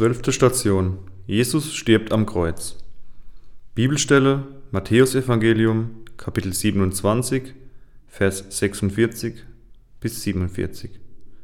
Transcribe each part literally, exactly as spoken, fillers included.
Zwölfte Station. Jesus stirbt am Kreuz. Bibelstelle Matthäusevangelium, Kapitel siebenundzwanzig, Vers sechsundvierzig bis siebenundvierzig.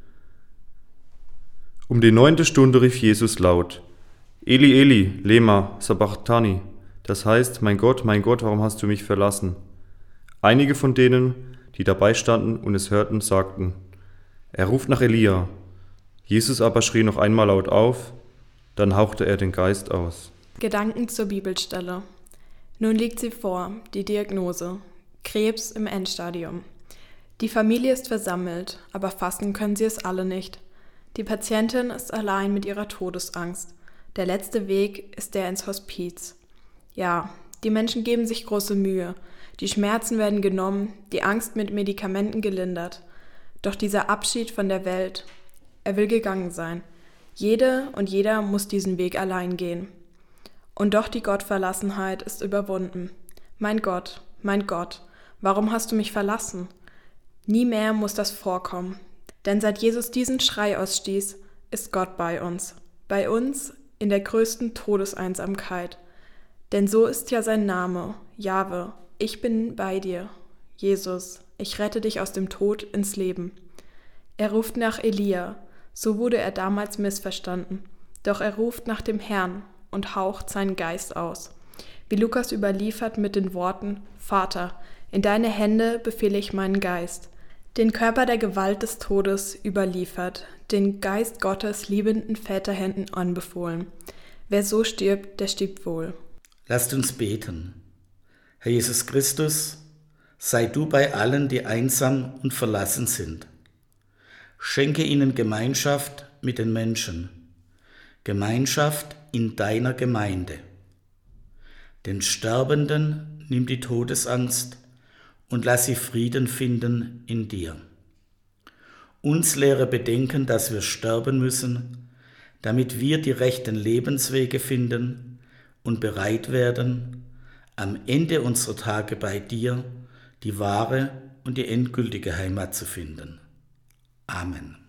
Um die neunte Stunde rief Jesus laut: Eli, Eli, lema sabachthani. Das heißt: Mein Gott, mein Gott, warum hast du mich verlassen? Einige von denen, die dabei standen und es hörten, sagten: Er ruft nach Elia. Jesus aber schrie noch einmal laut auf, dann hauchte er den Geist aus. Gedanken zur Bibelstelle. Nun liegt sie vor, die Diagnose: Krebs im Endstadium. Die Familie ist versammelt, aber fassen können sie es alle nicht. Die Patientin ist allein mit ihrer Todesangst. Der letzte Weg ist der ins Hospiz. Ja, die Menschen geben sich große Mühe. Die Schmerzen werden genommen, die Angst mit Medikamenten gelindert. Doch dieser Abschied von der Welt, er will gegangen sein. Jede und jeder muss diesen Weg allein gehen. Und doch die Gottverlassenheit ist überwunden. Mein Gott, mein Gott, warum hast du mich verlassen? Nie mehr muss das vorkommen. Denn seit Jesus diesen Schrei ausstieß, ist Gott bei uns. Bei uns in der größten Todeseinsamkeit. Denn so ist ja sein Name, Jahwe, ich bin bei dir. Jesus, ich rette dich aus dem Tod ins Leben. Er ruft nach Elia, so wurde er damals missverstanden. Doch er ruft nach dem Herrn und haucht seinen Geist aus. Wie Lukas überliefert mit den Worten: Vater, in deine Hände befehle ich meinen Geist. Den Körper der Gewalt des Todes überliefert, den Geist Gottes liebenden Väterhänden anbefohlen. Wer so stirbt, der stirbt wohl. Lasst uns beten. Herr Jesus Christus, sei du bei allen, die einsam und verlassen sind. Schenke ihnen Gemeinschaft mit den Menschen, Gemeinschaft in deiner Gemeinde. Den Sterbenden nimm die Todesangst und lass sie Frieden finden in dir. Uns lehre bedenken, dass wir sterben müssen, damit wir die rechten Lebenswege finden und bereit werden, am Ende unserer Tage bei dir die wahre und die endgültige Heimat zu finden. Amen.